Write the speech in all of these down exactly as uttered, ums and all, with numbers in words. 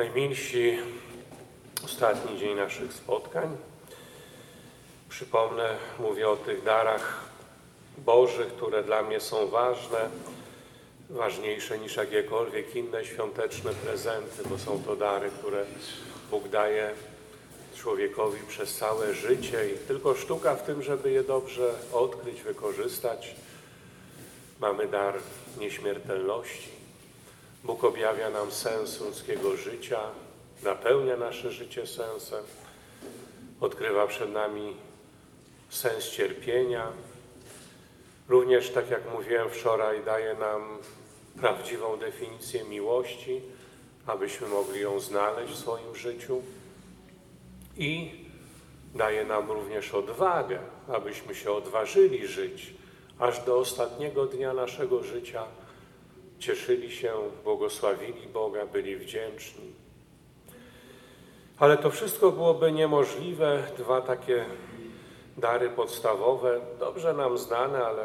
Najmilsi, ostatni dzień naszych spotkań. Przypomnę, mówię o tych darach Bożych, które dla mnie są ważne, ważniejsze niż jakiekolwiek inne świąteczne prezenty, bo są to dary, które Bóg daje człowiekowi przez całe życie i tylko sztuka w tym, żeby je dobrze odkryć, wykorzystać. Mamy dar nieśmiertelności. Bóg objawia nam sens ludzkiego życia, napełnia nasze życie sensem, odkrywa przed nami sens cierpienia. Również, tak jak mówiłem wczoraj, daje nam prawdziwą definicję miłości, abyśmy mogli ją znaleźć w swoim życiu. I daje nam również odwagę, abyśmy się odważyli żyć, aż do ostatniego dnia naszego życia cieszyli się, błogosławili Boga, byli wdzięczni. Ale to wszystko byłoby niemożliwe. Dwa takie dary podstawowe, dobrze nam znane, ale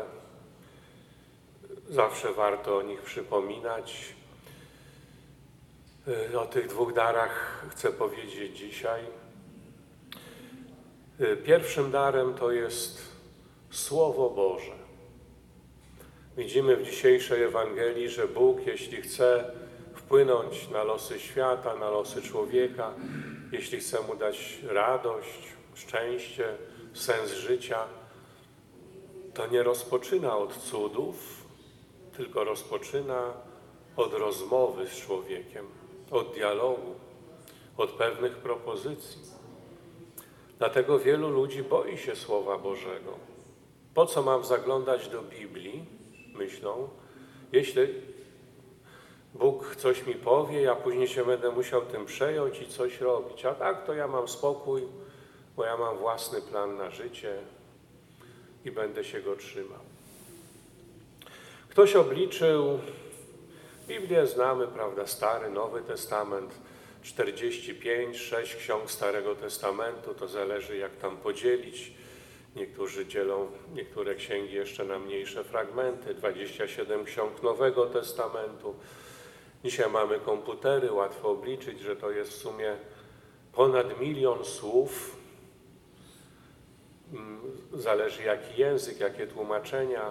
zawsze warto o nich przypominać. O tych dwóch darach chcę powiedzieć dzisiaj. Pierwszym darem to jest Słowo Boże. Widzimy w dzisiejszej Ewangelii, że Bóg, jeśli chce wpłynąć na losy świata, na losy człowieka, jeśli chce mu dać radość, szczęście, sens życia, to nie rozpoczyna od cudów, tylko rozpoczyna od rozmowy z człowiekiem, od dialogu, od pewnych propozycji. Dlatego wielu ludzi boi się Słowa Bożego. Po co mam zaglądać do Biblii? Myślą, jeśli Bóg coś mi powie, ja później się będę musiał tym przejąć i coś robić. A tak to ja mam spokój, bo ja mam własny plan na życie i będę się go trzymał. Ktoś obliczył, Biblię znamy, prawda, Stary, Nowy Testament, czterdzieści pięć, sześć ksiąg Starego Testamentu, to zależy jak tam podzielić. Niektórzy dzielą niektóre księgi jeszcze na mniejsze fragmenty, dwadzieścia siedem ksiąg Nowego Testamentu. Dzisiaj mamy komputery, łatwo obliczyć, że to jest w sumie ponad milion słów. Zależy jaki język, jakie tłumaczenia.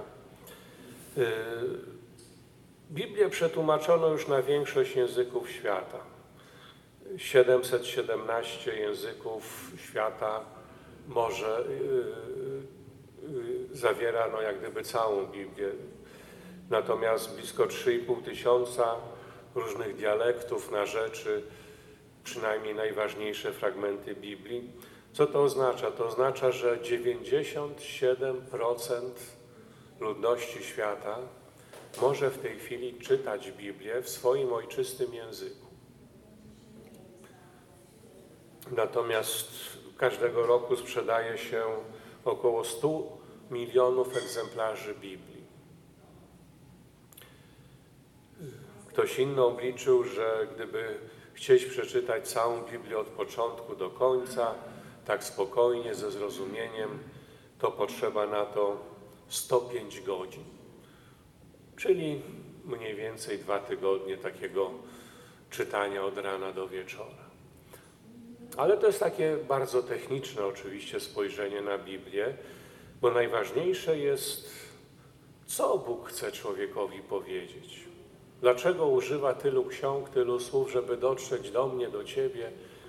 Biblię przetłumaczono już na większość języków świata. siedemset siedemnaście języków świata może yy, yy, zawiera no, jak gdyby całą Biblię. Natomiast blisko trzy i pół tysiąca różnych dialektów na rzeczy, przynajmniej najważniejsze fragmenty Biblii. Co to oznacza? To oznacza, że dziewięćdziesiąt siedem procent ludności świata może w tej chwili czytać Biblię w swoim ojczystym języku. Natomiast każdego roku sprzedaje się około stu milionów egzemplarzy Biblii. Ktoś inny obliczył, że gdyby chcieć przeczytać całą Biblię od początku do końca, tak spokojnie, ze zrozumieniem, to potrzeba na to sto pięć godzin. Czyli mniej więcej dwa tygodnie takiego czytania od rana do wieczora. Ale to jest takie bardzo techniczne oczywiście spojrzenie na Biblię, bo najważniejsze jest, co Bóg chce człowiekowi powiedzieć. Dlaczego używa tylu ksiąg, tylu słów, żeby dotrzeć do mnie, do Ciebie.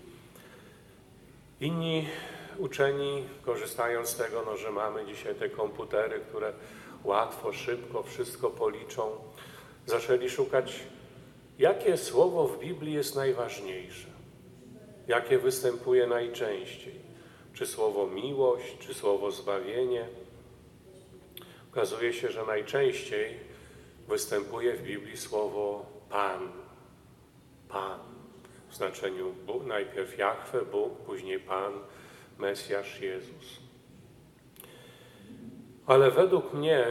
Inni uczeni, korzystając z tego, no, że mamy dzisiaj te komputery, które łatwo, szybko wszystko policzą, zaczęli szukać, jakie słowo w Biblii jest najważniejsze. Jakie występuje najczęściej? Czy słowo miłość, czy słowo zbawienie? Okazuje się, że najczęściej występuje w Biblii słowo Pan. Pan. W znaczeniu Bóg, najpierw Jahwe, Bóg, później Pan, Mesjasz, Jezus. Ale według mnie,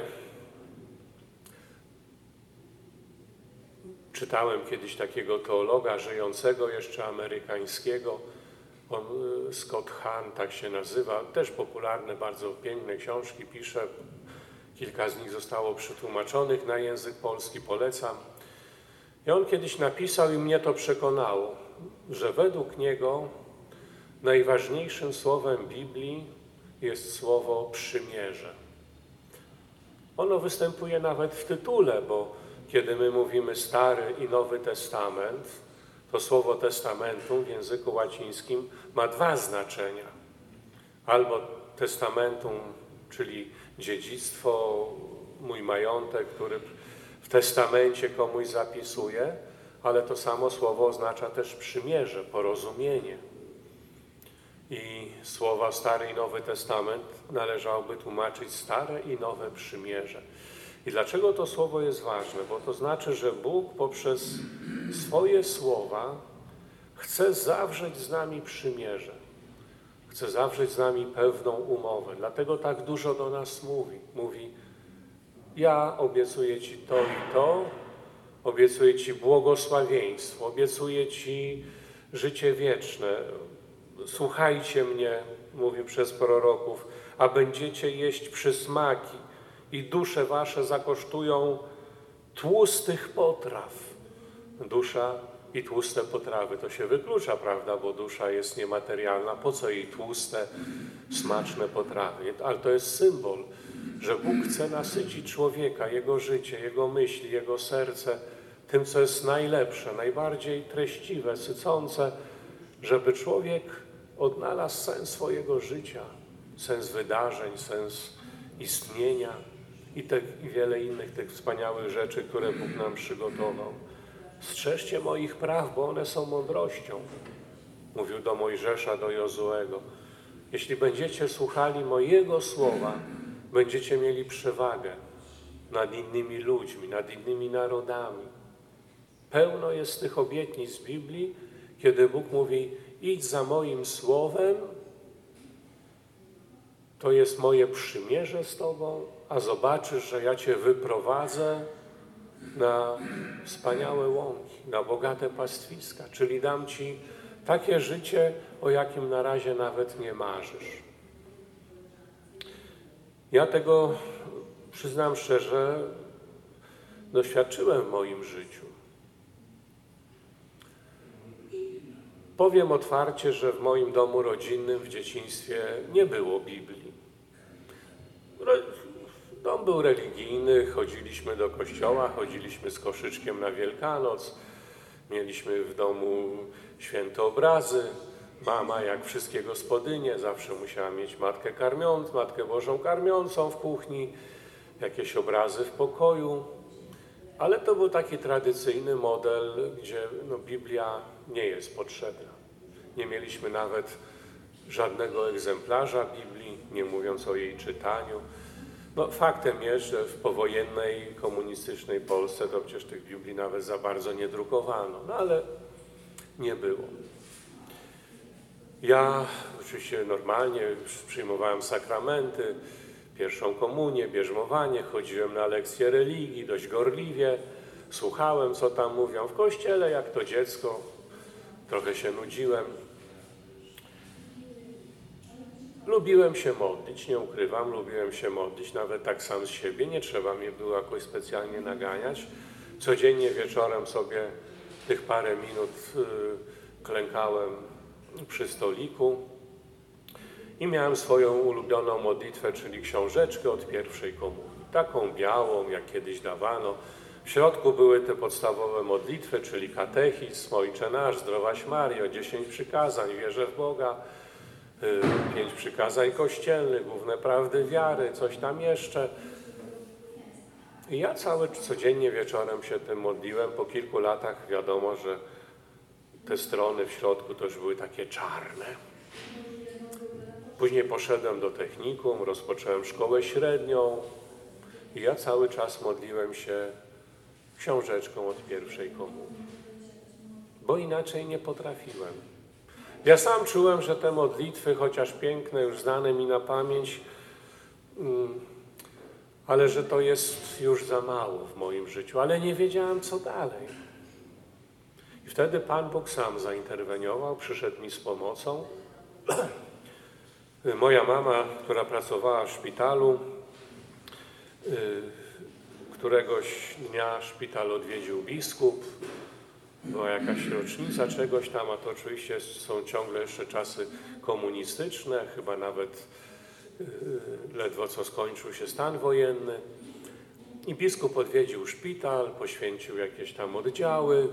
czytałem kiedyś takiego teologa żyjącego jeszcze amerykańskiego, on, Scott Hahn, tak się nazywa, też popularne, bardzo piękne książki pisze, kilka z nich zostało przetłumaczonych na język polski, polecam. I on kiedyś napisał i mnie to przekonało, że według niego najważniejszym słowem Biblii jest słowo przymierze. Ono występuje nawet w tytule, bo kiedy my mówimy Stary i Nowy Testament, to słowo testamentum w języku łacińskim ma dwa znaczenia. Albo testamentum, czyli dziedzictwo, mój majątek, który w testamencie komuś zapisuję, ale to samo słowo oznacza też przymierze, porozumienie. I słowa Stary i Nowy Testament należałoby tłumaczyć Stare i Nowe Przymierze. I dlaczego to słowo jest ważne? Bo to znaczy, że Bóg poprzez swoje słowa chce zawrzeć z nami przymierze. Chce zawrzeć z nami pewną umowę. Dlatego tak dużo do nas mówi. Mówi, ja obiecuję Ci to i to, obiecuję Ci błogosławieństwo, obiecuję Ci życie wieczne. Słuchajcie mnie, mówi przez proroków, a będziecie jeść przysmaki i dusze wasze zakosztują tłustych potraw. Dusza i tłuste potrawy, to się wyklucza, prawda, bo dusza jest niematerialna, po co jej tłuste, smaczne potrawy? Ale to jest symbol, że Bóg chce nasycić człowieka, jego życie, jego myśli, jego serce tym, co jest najlepsze, najbardziej treściwe, sycące, żeby człowiek odnalazł sens swojego życia, sens wydarzeń, sens istnienia i, te, i wiele innych tych wspaniałych rzeczy, które Bóg nam przygotował. Strzeżcie moich praw, bo one są mądrością, mówił do Mojżesza, do Jozuego. Jeśli będziecie słuchali mojego słowa, będziecie mieli przewagę nad innymi ludźmi, nad innymi narodami. Pełno jest tych obietnic z Biblii, kiedy Bóg mówi, idź za moim słowem, to jest moje przymierze z Tobą, a zobaczysz, że ja Cię wyprowadzę na wspaniałe łąki, na bogate pastwiska, czyli dam Ci takie życie, o jakim na razie nawet nie marzysz. Ja tego, przyznam szczerze, doświadczyłem w moim życiu. Powiem otwarcie, że w moim domu rodzinnym w dzieciństwie nie było Biblii. Dom był religijny, chodziliśmy do kościoła, chodziliśmy z koszyczkiem na Wielkanoc, mieliśmy w domu święte obrazy. Mama, jak wszystkie gospodynie, zawsze musiała mieć matkę karmiącą, Matkę Bożą karmiącą w kuchni, jakieś obrazy w pokoju. Ale to był taki tradycyjny model, gdzie no, Biblia nie jest potrzebna. Nie mieliśmy nawet żadnego egzemplarza Biblii, nie mówiąc o jej czytaniu. No, faktem jest, że w powojennej, komunistycznej Polsce to przecież tych Biblii nawet za bardzo nie drukowano, no ale nie było. Ja oczywiście normalnie przyjmowałem sakramenty, pierwszą komunię, bierzmowanie, chodziłem na lekcje religii dość gorliwie, słuchałem, co tam mówią w kościele, jak to dziecko, trochę się nudziłem. Lubiłem się modlić, nie ukrywam, lubiłem się modlić, nawet tak sam z siebie, nie trzeba mnie było jakoś specjalnie naganiać. Codziennie wieczorem sobie tych parę minut y, klękałem przy stoliku i miałem swoją ulubioną modlitwę, czyli książeczkę od pierwszej komunii, taką białą, jak kiedyś dawano. W środku były te podstawowe modlitwy, czyli katechizm, Ojcze Nasz, Zdrowaś Mario, dziesięć przykazań, wierzę w Boga, pięć przykazań kościelnych, główne prawdy wiary, coś tam jeszcze. I ja cały codziennie wieczorem się tym modliłem. Po kilku latach wiadomo, że te strony w środku to już były takie czarne. Później poszedłem do technikum, rozpocząłem szkołę średnią i ja cały czas modliłem się książeczką od pierwszej komunii, bo inaczej nie potrafiłem. Ja sam czułem, że te modlitwy, chociaż piękne, już znane mi na pamięć, ale że to jest już za mało w moim życiu, ale nie wiedziałem, co dalej. I wtedy Pan Bóg sam zainterweniował, przyszedł mi z pomocą. Moja mama, która pracowała w szpitalu, któregoś dnia szpital odwiedził biskup, była jakaś rocznica czegoś tam, a to oczywiście są ciągle jeszcze czasy komunistyczne, chyba nawet yy, ledwo co skończył się stan wojenny. I biskup odwiedził szpital, poświęcił jakieś tam oddziały.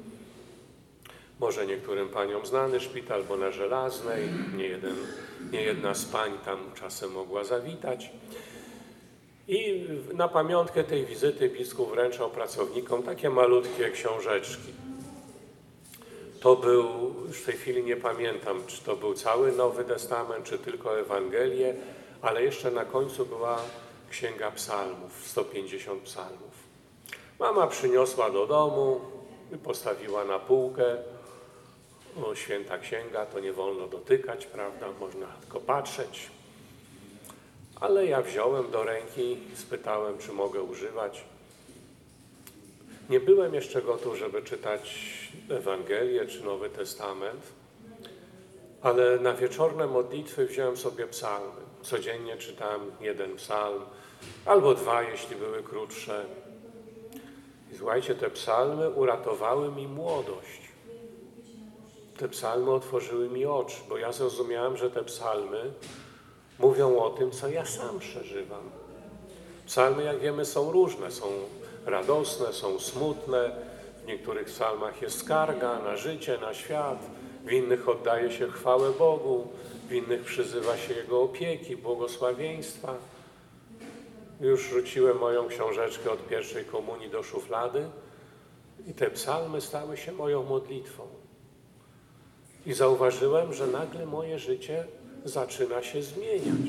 Może niektórym paniom znany szpital, bo na Żelaznej nie, jeden, nie jedna z pań tam czasem mogła zawitać. I na pamiątkę tej wizyty biskup wręczał pracownikom takie malutkie książeczki. To był, już w tej chwili nie pamiętam, czy to był cały Nowy Testament, czy tylko Ewangelię, ale jeszcze na końcu była Księga Psalmów, sto pięćdziesiąt psalmów. Mama przyniosła do domu i postawiła na półkę. O, święta księga, to nie wolno dotykać, prawda? Można tylko patrzeć. Ale ja wziąłem do ręki, spytałem, czy mogę używać. Nie byłem jeszcze gotów, żeby czytać Ewangelię czy Nowy Testament, ale na wieczorne modlitwy wziąłem sobie psalmy. Codziennie czytałem jeden psalm, albo dwa, jeśli były krótsze. I słuchajcie, te psalmy uratowały mi młodość. Te psalmy otworzyły mi oczy, bo ja zrozumiałem, że te psalmy mówią o tym, co ja sam przeżywam. Psalmy, jak wiemy, są różne. Są radosne, są smutne. W niektórych psalmach jest skarga na życie, na świat. W innych oddaje się chwałę Bogu. W innych przyzywa się Jego opieki, błogosławieństwa. Już rzuciłem moją książeczkę od pierwszej komunii do szuflady i te psalmy stały się moją modlitwą. I zauważyłem, że nagle moje życie zaczyna się zmieniać.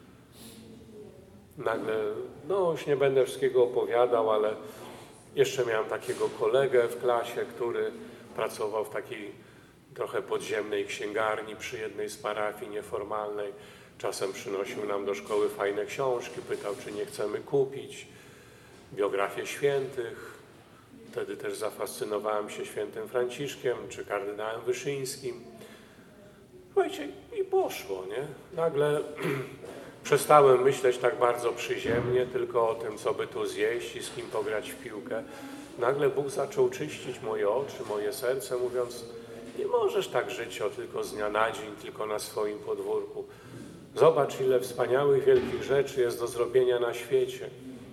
Nagle, no już nie będę wszystkiego opowiadał, ale jeszcze miałem takiego kolegę w klasie, który pracował w takiej trochę podziemnej księgarni przy jednej z parafii nieformalnej. Czasem przynosił nam do szkoły fajne książki, pytał, czy nie chcemy kupić, biografię świętych. Wtedy też zafascynowałem się świętym Franciszkiem czy kardynałem Wyszyńskim. Słuchajcie, i poszło, nie? Nagle przestałem myśleć tak bardzo przyziemnie, tylko o tym, co by tu zjeść i z kim pograć w piłkę. Nagle Bóg zaczął czyścić moje oczy, moje serce, mówiąc, nie możesz tak żyć o tylko z dnia na dzień, tylko na swoim podwórku. Zobacz, ile wspaniałych, wielkich rzeczy jest do zrobienia na świecie.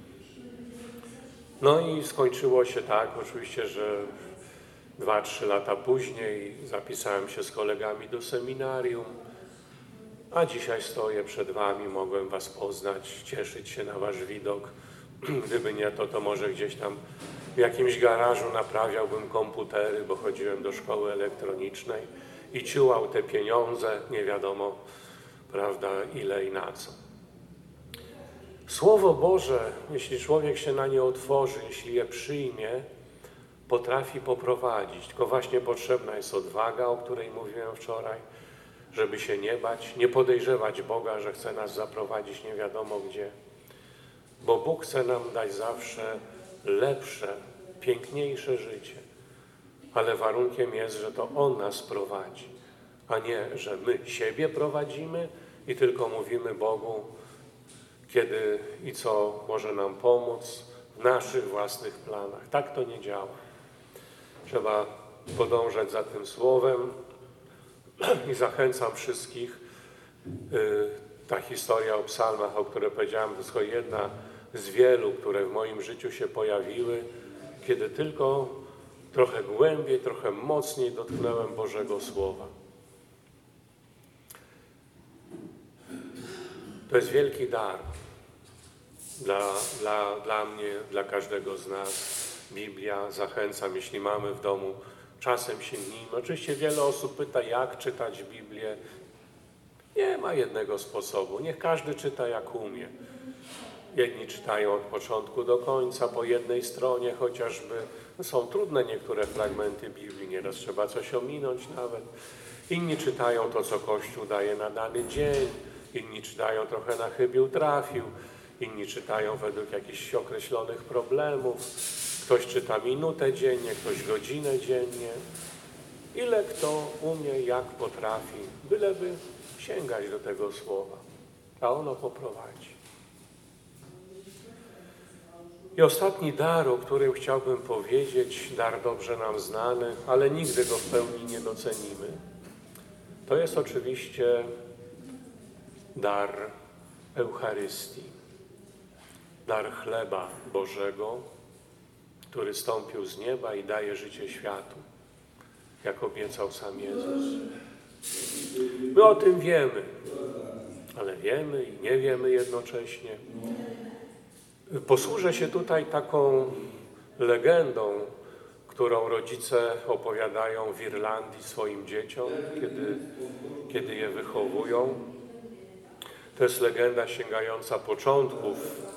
No i skończyło się tak, oczywiście, że dwa, trzy lata później zapisałem się z kolegami do seminarium, a dzisiaj stoję przed wami, mogłem was poznać, cieszyć się na wasz widok. Gdyby nie to, to może gdzieś tam w jakimś garażu naprawiałbym komputery, bo chodziłem do szkoły elektronicznej i ciułał te pieniądze, nie wiadomo, prawda, ile i na co. Słowo Boże, jeśli człowiek się na nie otworzy, jeśli je przyjmie, potrafi poprowadzić. Tylko właśnie potrzebna jest odwaga, o której mówiłem wczoraj, żeby się nie bać, nie podejrzewać Boga, że chce nas zaprowadzić nie wiadomo gdzie. Bo Bóg chce nam dać zawsze lepsze, piękniejsze życie. Ale warunkiem jest, że to On nas prowadzi, a nie, że my siebie prowadzimy i tylko mówimy Bogu, kiedy i co może nam pomóc w naszych własnych planach. Tak to nie działa. Trzeba podążać za tym słowem i zachęcam wszystkich. Ta historia o psalmach, o której powiedziałem, to jest tylko jedna z wielu, które w moim życiu się pojawiły, kiedy tylko trochę głębiej, trochę mocniej dotknąłem Bożego Słowa. To jest wielki dar dla, dla, dla mnie, dla każdego z nas. Biblia, zachęcam, jeśli mamy w domu, czasem sięgnijmy. Oczywiście wiele osób pyta, jak czytać Biblię. Nie ma jednego sposobu. Niech każdy czyta, jak umie. Jedni czytają od początku do końca, po jednej stronie chociażby. Są trudne niektóre fragmenty Biblii, nieraz trzeba coś ominąć nawet. Inni czytają to, co Kościół daje na dany dzień. Inni czytają trochę na chybił trafił. Inni czytają według jakichś określonych problemów. Ktoś czyta minutę dziennie, ktoś godzinę dziennie. Ile kto umie, jak potrafi, byleby sięgać do tego słowa, a ono poprowadzi. I ostatni dar, o którym chciałbym powiedzieć, dar dobrze nam znany, ale nigdy go w pełni nie docenimy, to jest oczywiście dar Eucharystii, dar chleba Bożego, który stąpił z nieba i daje życie światu, jak obiecał sam Jezus. My o tym wiemy, ale wiemy i nie wiemy jednocześnie. Posłużę się tutaj taką legendą, którą rodzice opowiadają w Irlandii swoim dzieciom, kiedy, kiedy je wychowują. To jest legenda sięgająca początków,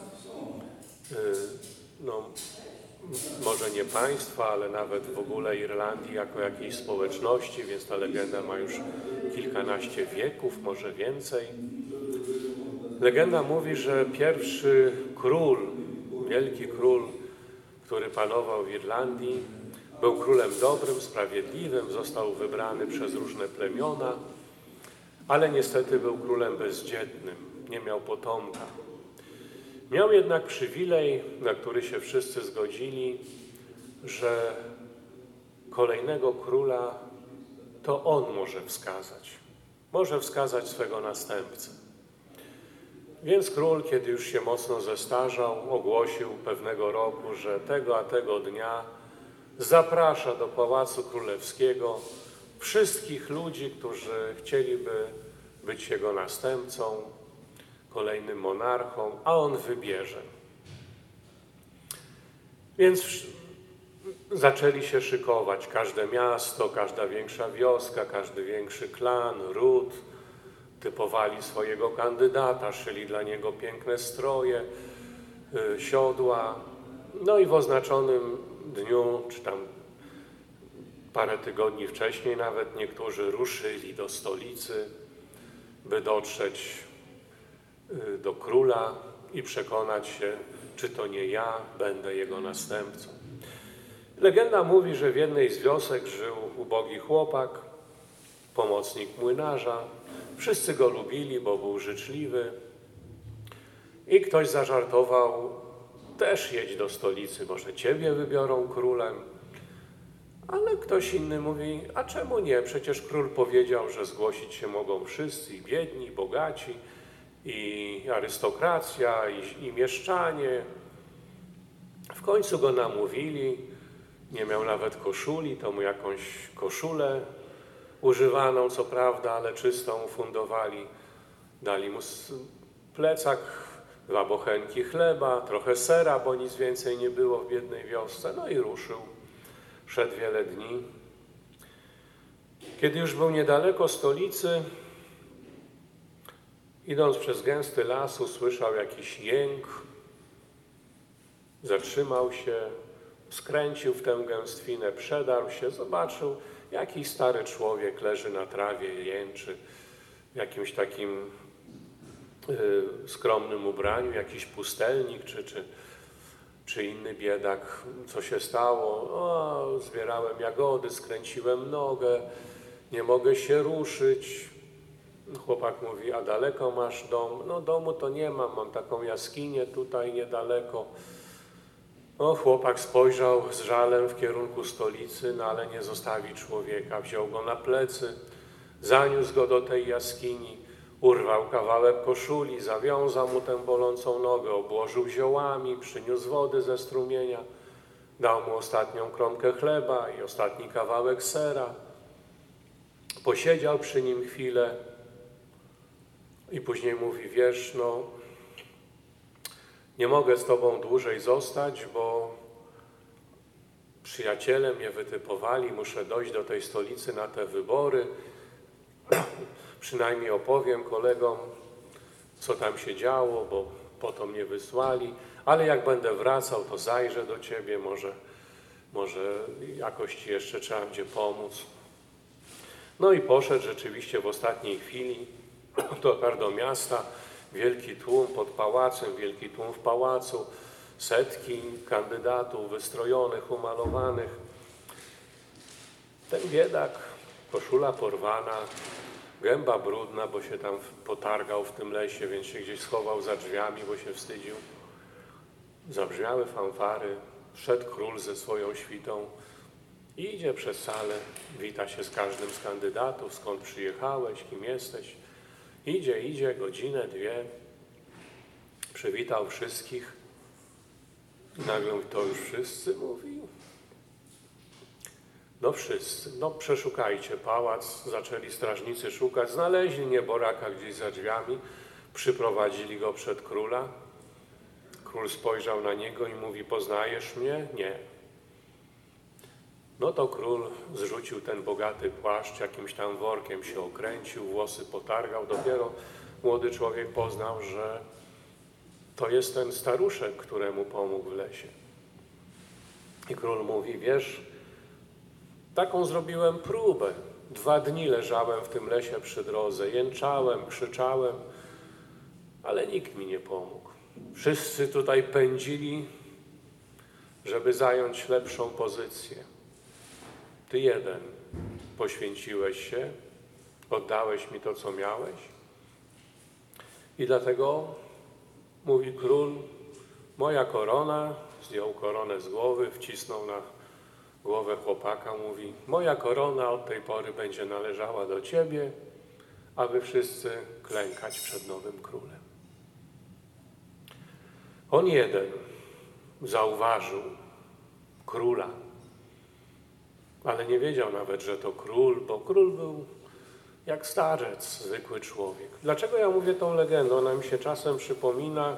no, może nie państwa, ale nawet w ogóle Irlandii jako jakiejś społeczności, więc ta legenda ma już kilkanaście wieków, może więcej. Legenda mówi, że pierwszy król, wielki król, który panował w Irlandii, był królem dobrym, sprawiedliwym, został wybrany przez różne plemiona, ale niestety był królem bezdzietnym, nie miał potomka. Miał jednak przywilej, na który się wszyscy zgodzili, że kolejnego króla to on może wskazać. Może wskazać swego następcę. Więc król, kiedy już się mocno zestarzał, ogłosił pewnego roku, że tego a tego dnia zaprasza do Pałacu Królewskiego wszystkich ludzi, którzy chcieliby być jego następcą, kolejnym monarchą, a on wybierze. Więc zaczęli się szykować. Każde miasto, każda większa wioska, każdy większy klan, ród, typowali swojego kandydata, szyli dla niego piękne stroje, yy, siodła. No i w oznaczonym dniu, czy tam parę tygodni wcześniej nawet, niektórzy ruszyli do stolicy, by dotrzeć yy, do króla i przekonać się, czy to nie ja będę jego następcą. Legenda mówi, że w jednej z wiosek żył ubogi chłopak, pomocnik młynarza. Wszyscy go lubili, bo był życzliwy. I ktoś zażartował, też jedź do stolicy, może ciebie wybiorą królem. Ale ktoś inny mówi, a czemu nie? Przecież król powiedział, że zgłosić się mogą wszyscy, i biedni, i bogaci, i arystokracja, i, i mieszczanie. W końcu go namówili, nie miał nawet koszuli, to mu jakąś koszulę używaną, co prawda, ale czystą ufundowali. Dali mu plecak, dwa bochenki chleba, trochę sera, bo nic więcej nie było w biednej wiosce. No i ruszył. Szedł wiele dni. Kiedy już był niedaleko stolicy, idąc przez gęsty las, usłyszał jakiś jęk. Zatrzymał się, skręcił w tę gęstwinę, przedarł się, zobaczył, jakiś stary człowiek leży na trawie, jęczy w jakimś takim y, skromnym ubraniu, jakiś pustelnik czy, czy, czy inny biedak. Co się stało? O, zbierałem jagody, skręciłem nogę, nie mogę się ruszyć. Chłopak mówi, a daleko masz dom? No domu to nie mam, mam taką jaskinię tutaj niedaleko. No, chłopak spojrzał z żalem w kierunku stolicy, no ale nie zostawi człowieka. Wziął go na plecy, zaniósł go do tej jaskini, urwał kawałek koszuli, zawiązał mu tę bolącą nogę, obłożył ziołami, przyniósł wody ze strumienia, dał mu ostatnią kromkę chleba i ostatni kawałek sera. Posiedział przy nim chwilę i później mówi, wiesz, no nie mogę z tobą dłużej zostać, bo przyjaciele mnie wytypowali, muszę dojść do tej stolicy na te wybory. Przynajmniej opowiem kolegom, co tam się działo, bo po to mnie wysłali. Ale jak będę wracał, to zajrzę do ciebie, może, może jakoś ci jeszcze trzeba będzie pomóc. No i poszedł rzeczywiście w ostatniej chwili, dotarł do miasta. Wielki tłum pod pałacem, wielki tłum w pałacu, setki kandydatów wystrojonych, umalowanych. Ten biedak, koszula porwana, gęba brudna, bo się tam potargał w tym lesie, więc się gdzieś schował za drzwiami, bo się wstydził. zabrzmiały fanfary, wszedł król ze swoją świtą i idzie przez salę, wita się z każdym z kandydatów, skąd przyjechałeś, kim jesteś. Idzie, idzie, godzinę, dwie, przywitał wszystkich i nagle mówi, to już wszyscy, mówi. No wszyscy, no przeszukajcie pałac, zaczęli strażnicy szukać, znaleźli nieboraka gdzieś za drzwiami, przyprowadzili go przed króla. Król spojrzał na niego i mówi, poznajesz mnie? Nie. No to król zrzucił ten bogaty płaszcz, jakimś tam workiem się okręcił, włosy potargał. Dopiero młody człowiek poznał, że to jest ten staruszek, któremu pomógł w lesie. I król mówi, wiesz, taką zrobiłem próbę. Dwa dni leżałem w tym lesie przy drodze, jęczałem, krzyczałem, ale nikt mi nie pomógł. Wszyscy tutaj pędzili, żeby zająć lepszą pozycję. Ty jeden poświęciłeś się, oddałeś mi to, co miałeś. I dlatego, mówi król, moja korona, zdjął koronę z głowy, wcisnął na głowę chłopaka, mówi, moja korona od tej pory będzie należała do ciebie, a wy wszyscy klękać przed nowym królem. On jeden zauważył króla, ale nie wiedział nawet, że to król, bo król był jak starzec, zwykły człowiek. Dlaczego ja mówię tą legendę? Ona mi się czasem przypomina,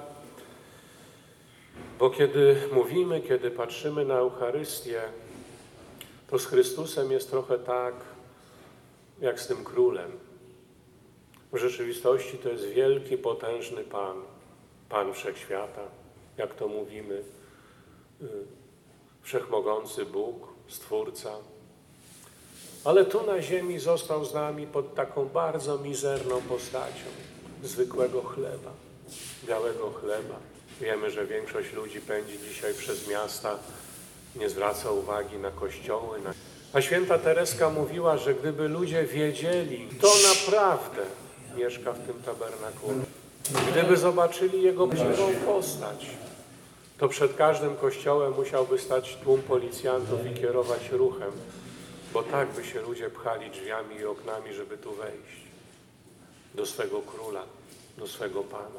bo kiedy mówimy, kiedy patrzymy na Eucharystię, to z Chrystusem jest trochę tak, jak z tym królem. W rzeczywistości to jest wielki, potężny Pan, Pan Wszechświata, jak to mówimy, Wszechmogący Bóg, Stwórca. Ale tu na ziemi został z nami pod taką bardzo mizerną postacią zwykłego chleba, białego chleba. Wiemy, że większość ludzi pędzi dzisiaj przez miasta, nie zwraca uwagi na kościoły. Na... A święta Tereska mówiła, że gdyby ludzie wiedzieli, kto naprawdę mieszka w tym tabernakulum, gdyby zobaczyli Jego prawdziwą postać, to przed każdym kościołem musiałby stać tłum policjantów i kierować ruchem, bo tak by się ludzie pchali drzwiami i oknami, żeby tu wejść do swego króla, do swego Pana.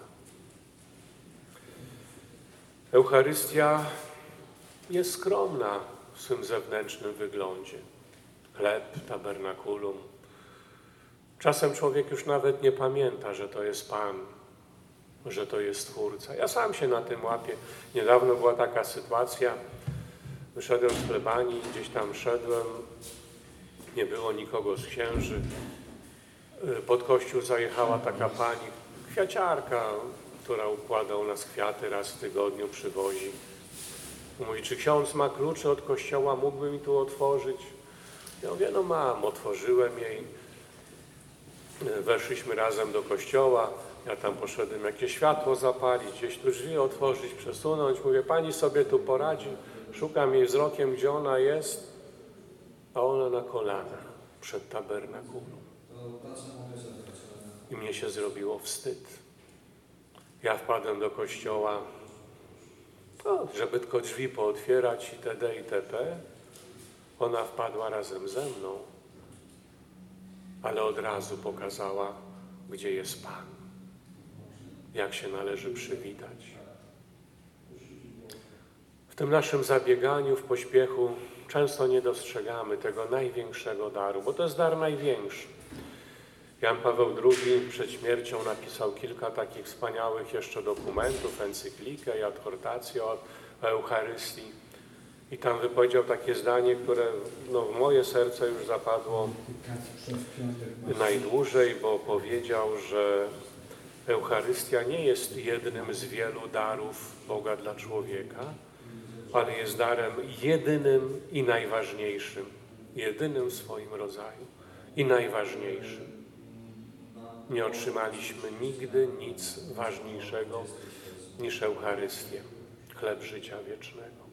Eucharystia jest skromna w swym zewnętrznym wyglądzie. Chleb, tabernakulum. Czasem człowiek już nawet nie pamięta, że to jest Pan, że to jest Twórca. Ja sam się na tym łapię. Niedawno była taka sytuacja, wyszedłem z plebanii, gdzieś tam szedłem, nie było nikogo z księży. Pod kościół zajechała taka pani, kwiaciarka, która układa u nas kwiaty, raz w tygodniu przywozi. Mówi, czy ksiądz ma klucze od kościoła, mógłby mi tu otworzyć? Ja mówię, no mam, otworzyłem jej. Weszliśmy razem do kościoła, ja tam poszedłem jakieś światło zapalić, gdzieś tu drzwi otworzyć, przesunąć. Mówię, pani sobie tu poradzi. Szukam jej wzrokiem, gdzie ona jest, a ona na kolanach przed tabernakulum. I mnie się zrobiło wstyd. Ja wpadłem do kościoła, no, żeby tylko drzwi pootwierać itd. itp. Ona wpadła razem ze mną, ale od razu pokazała, gdzie jest Pan, jak się należy przywitać. W tym naszym zabieganiu, w pośpiechu często nie dostrzegamy tego największego daru, bo to jest dar największy. Jan Paweł drugi przed śmiercią napisał kilka takich wspaniałych jeszcze dokumentów, encyklikę i adhortację o Eucharystii. I tam wypowiedział takie zdanie, które no, w moje serce już zapadło najdłużej, bo powiedział, że Eucharystia nie jest jednym z wielu darów Boga dla człowieka, ale jest darem jedynym i najważniejszym, jedynym w swoim rodzaju i najważniejszym. Nie otrzymaliśmy nigdy nic ważniejszego niż Eucharystię, chleb życia wiecznego.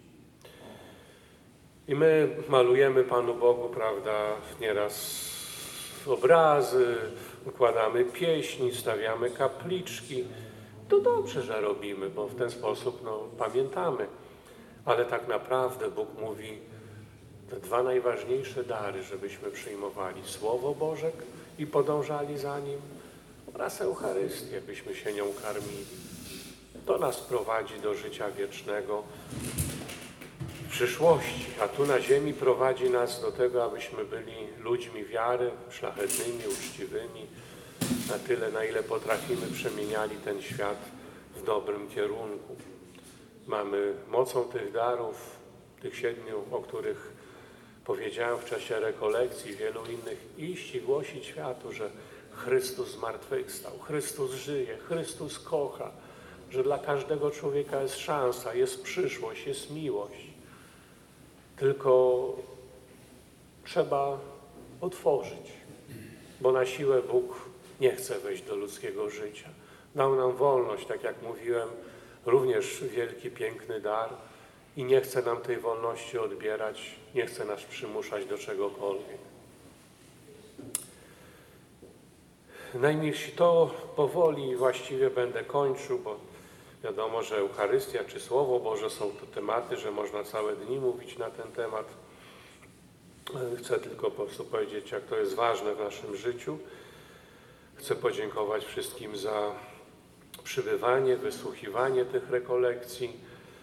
I my malujemy Panu Bogu, prawda, nieraz obrazy, układamy pieśni, stawiamy kapliczki, to dobrze, że robimy, bo w ten sposób no, pamiętamy. Ale tak naprawdę Bóg mówi, te dwa najważniejsze dary, żebyśmy przyjmowali Słowo Boże i podążali za Nim oraz Eucharystię, byśmy się nią karmili. To nas prowadzi do życia wiecznego w przyszłości, a tu na ziemi prowadzi nas do tego, abyśmy byli ludźmi wiary, szlachetnymi, uczciwymi, na tyle, na ile potrafimy, przemieniali ten świat w dobrym kierunku. Mamy mocą tych darów, tych siedmiu, o których powiedziałem w czasie rekolekcji, wielu innych, iść i głosić światu, że Chrystus zmartwychwstał, Chrystus żyje, Chrystus kocha, że dla każdego człowieka jest szansa, jest przyszłość, jest miłość. Tylko trzeba otworzyć, bo na siłę Bóg nie chce wejść do ludzkiego życia. Dał nam wolność, tak jak mówiłem, również wielki, piękny dar i nie chce nam tej wolności odbierać, nie chce nas przymuszać do czegokolwiek. Najmniejsi to powoli właściwie będę kończył, bo wiadomo, że Eucharystia czy Słowo Boże są to tematy, że można całe dni mówić na ten temat. Chcę tylko po prostu powiedzieć, jak to jest ważne w naszym życiu. Chcę podziękować wszystkim za przybywanie, wysłuchiwanie tych rekolekcji.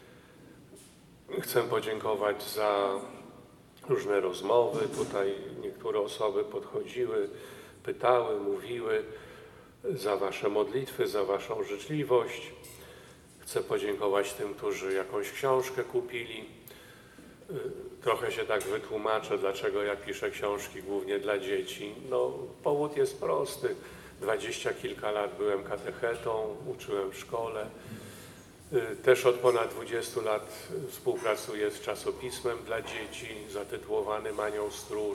Chcę podziękować za różne rozmowy. Tutaj niektóre osoby podchodziły, pytały, mówiły, za wasze modlitwy, za waszą życzliwość. Chcę podziękować tym, którzy jakąś książkę kupili. Trochę się tak wytłumaczę, dlaczego ja piszę książki głównie dla dzieci. No, powód jest prosty. Dwadzieścia kilka lat byłem katechetą, uczyłem w szkole. Też od ponad dwudziestu lat współpracuję z czasopismem dla dzieci zatytułowanym Anioł Stróż.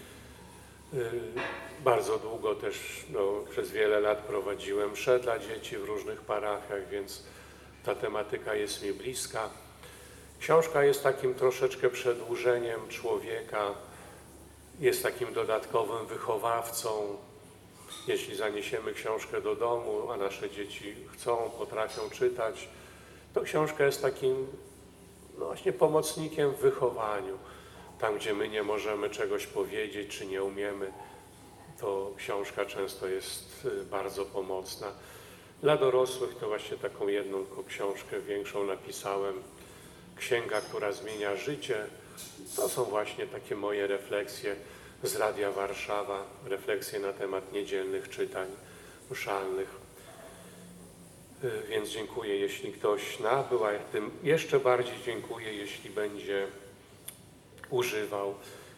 Bardzo długo też, no, przez wiele lat prowadziłem msze dla dzieci w różnych parafiach, więc ta tematyka jest mi bliska. Książka jest takim troszeczkę przedłużeniem człowieka, jest takim dodatkowym wychowawcą. Jeśli zaniesiemy książkę do domu, a nasze dzieci chcą, potrafią czytać, to książka jest takim no właśnie pomocnikiem w wychowaniu. Tam, gdzie my nie możemy czegoś powiedzieć, czy nie umiemy, to książka często jest bardzo pomocna. Dla dorosłych to właśnie taką jedną tylko książkę większą napisałem. Księga, która zmienia życie. To są właśnie takie moje refleksje z Radia Warszawa, refleksje na temat niedzielnych czytań mszalnych. Więc dziękuję, jeśli ktoś nabył, a tym jeszcze bardziej dziękuję, jeśli będzie używał.